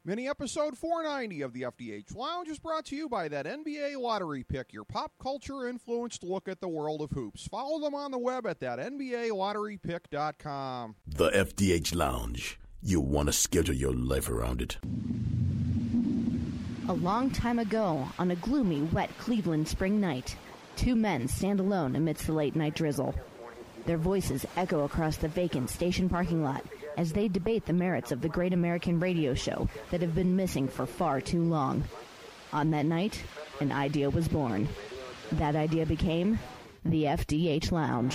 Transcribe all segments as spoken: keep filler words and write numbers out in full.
Mini episode four ninety of the F D H Lounge is brought to you by that N B A Lottery Pick, your pop culture influenced look at the world of hoops. Follow them on the web at that N B A lottery pick dot com. The F D H Lounge. You'll want to schedule your life around it. A long time ago, on a gloomy, wet Cleveland spring night, two men stand alone amidst the late-night drizzle. Their voices echo across the vacant station parking lot as they debate the merits of the great American radio show that have been missing for far too long. On that night, an idea was born. That idea became the F D H Lounge.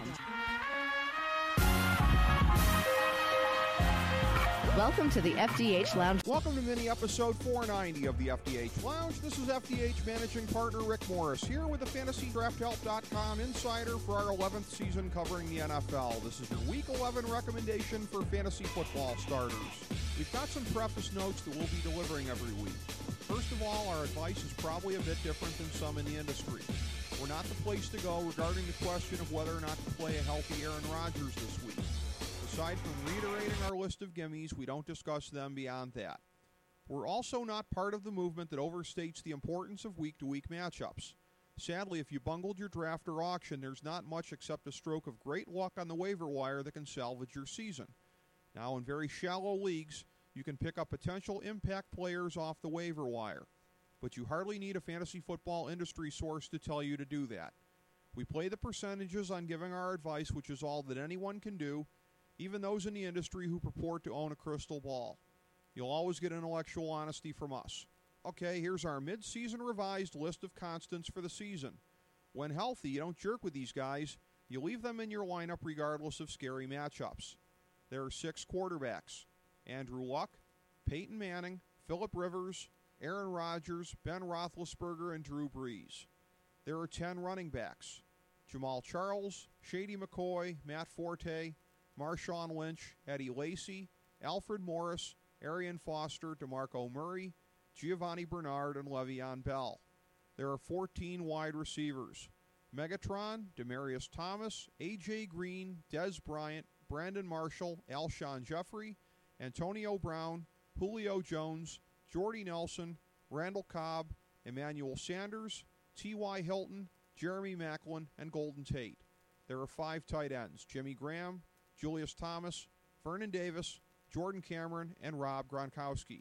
Welcome to the F D H Lounge. Welcome to mini episode four ninety of the F D H Lounge. This is F D H managing partner Rick Morris here with the fantasy draft help dot com insider for our eleventh season covering the N F L. This is your week eleven recommendation for fantasy football starters. We've got some preface notes that we'll be delivering every week. First of all, our advice is probably a bit different than some in the industry. We're not the place to go regarding the question of whether or not to play a healthy Aaron Rodgers this week. Aside from reiterating our list of gimmies, we don't discuss them beyond that. We're also not part of the movement that overstates the importance of week-to-week matchups. Sadly, if you bungled your draft or auction, there's not much except a stroke of great luck on the waiver wire that can salvage your season. Now, in very shallow leagues, you can pick up potential impact players off the waiver wire, but you hardly need a fantasy football industry source to tell you to do that. We play the percentages on giving our advice, which is all that anyone can do, even those in the industry who purport to own a crystal ball. You'll always get intellectual honesty from us. Okay, here's our mid-season revised list of constants for the season. When healthy, you don't jerk with these guys. You leave them in your lineup regardless of scary matchups. There are six quarterbacks: Andrew Luck, Peyton Manning, Phillip Rivers, Aaron Rodgers, Ben Roethlisberger, and Drew Brees. There are ten running backs: Jamal Charles, Shady McCoy, Matt Forte, Marshawn Lynch, Eddie Lacy, Alfred Morris, Arian Foster, DeMarco Murray, Giovanni Bernard, and Le'Veon Bell. There are fourteen wide receivers: Megatron, Demaryius Thomas, A J Green, Dez Bryant, Brandon Marshall, Alshon Jeffrey, Antonio Brown, Julio Jones, Jordy Nelson, Randall Cobb, Emmanuel Sanders, T Y Hilton, Jeremy Maclin, and Golden Tate. There are five tight ends: Jimmy Graham, Julius Thomas, Vernon Davis, Jordan Cameron, and Rob Gronkowski.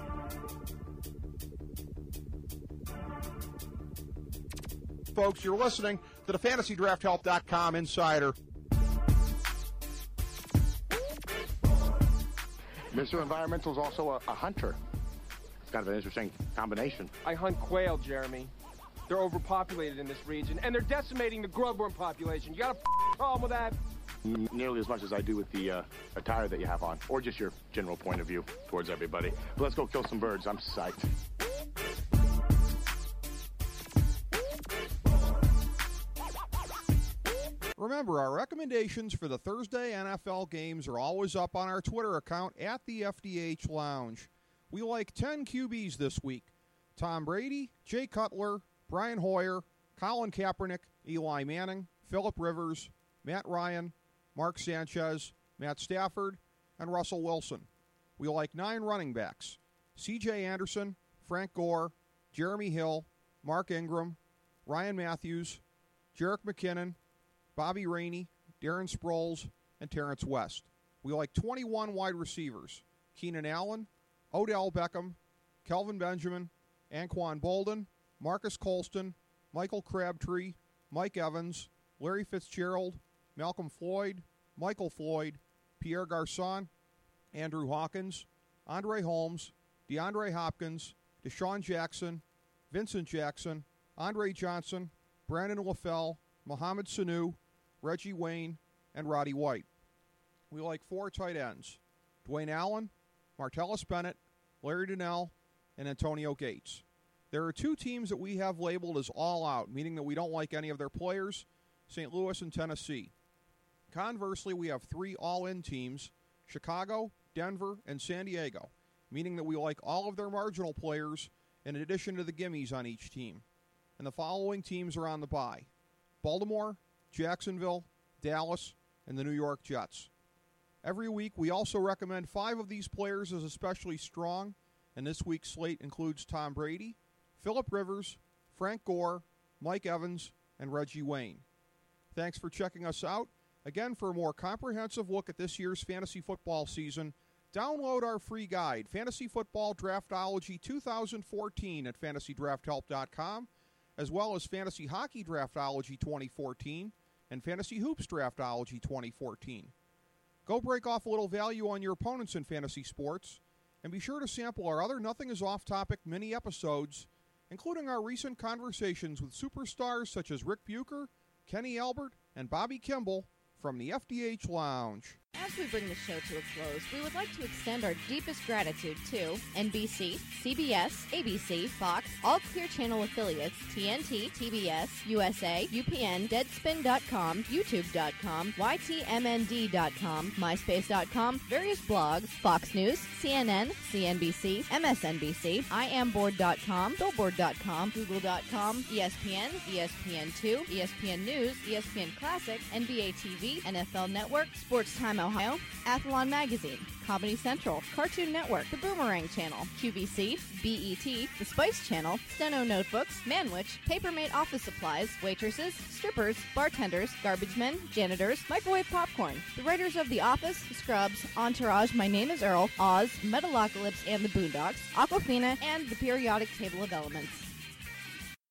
Folks, you're listening to the fantasy draft help dot com insider. Mister Environmental is also a, a hunter. It's kind of an interesting combination. I hunt quail, Jeremy. They're overpopulated in this region, and they're decimating the grubworm population. You got a f- problem with that? N- nearly as much as I do with the uh, attire that you have on, or just your general point of view towards everybody. But let's go kill some birds. I'm psyched. Remember, our recommendations for the Thursday N F L games are always up on our Twitter account at the F D H Lounge. We like ten Q Bs this week: Tom Brady, Jay Cutler, Brian Hoyer, Colin Kaepernick, Eli Manning, Phillip Rivers, Matt Ryan, Mark Sanchez, Matt Stafford, and Russell Wilson. We like nine running backs: C J Anderson, Frank Gore, Jeremy Hill, Mark Ingram, Ryan Matthews, Jerick McKinnon, Bobby Rainey, Darren Sproles, and Terrence West. We like twenty-one wide receivers: Keenan Allen, Odell Beckham, Kelvin Benjamin, Anquan Bolden, Marcus Colston, Michael Crabtree, Mike Evans, Larry Fitzgerald, Malcolm Floyd, Michael Floyd, Pierre Garçon, Andrew Hawkins, Andre Holmes, DeAndre Hopkins, Deshaun Jackson, Vincent Jackson, Andre Johnson, Brandon LaFell, Mohamed Sanu, Reggie Wayne, and Roddy White. We like four tight ends: Dwayne Allen, Martellus Bennett, Larry Donnell, and Antonio Gates. There are two teams that we have labeled as all out, meaning that we don't like any of their players: Saint Louis and Tennessee. Conversely, we have three all-in teams: Chicago, Denver, and San Diego, meaning that we like all of their marginal players in addition to the gimmies on each team. And the following teams are on the bye: Baltimore, Jacksonville, Dallas, and the New York Jets. Every week, we also recommend five of these players as especially strong and this week's slate includes Tom Brady, Phillip Rivers, Frank Gore, Mike Evans, and Reggie Wayne. Thanks for checking us out. Again, for a more comprehensive look at this year's fantasy football season, download our free guide, Fantasy Football Draftology two thousand fourteen at fantasy draft help dot com, as well as Fantasy Hockey Draftology twenty fourteen and Fantasy Hoops Draftology twenty fourteen. Go break off a little value on your opponents in fantasy sports, and be sure to sample our other Nothing is Off Topic mini episodes, including our recent conversations with superstars such as Rick Bucher, Kenny Albert, and Bobby Kimball from the F D H Lounge. As we bring the show to a close, we would like to extend our deepest gratitude to N B C, C B S, A B C, Fox, all Clear Channel affiliates, T N T, T B S, U S A, U P N, Deadspin dot com, YouTube dot com, Y T M N D dot com, MySpace dot com, various blogs, Fox News, C N N, C N B C, M S N B C, I am board dot com, Billboard dot com, Google dot com, E S P N, E S P N two, E S P N News, E S P N Classic, N B A T V, N F L Network, Sports Time Ohio, Athlon Magazine, Comedy Central, Cartoon Network, The Boomerang Channel, Q V C, B E T, The Spice Channel, Steno Notebooks, Manwich, Papermate Office Supplies, waitresses, strippers, bartenders, garbage men, janitors, microwave popcorn, the writers of The Office, Scrubs, Entourage, My Name is Earl, Oz, Metalocalypse and the Boondocks, Aquafina, and the Periodic Table of Elements.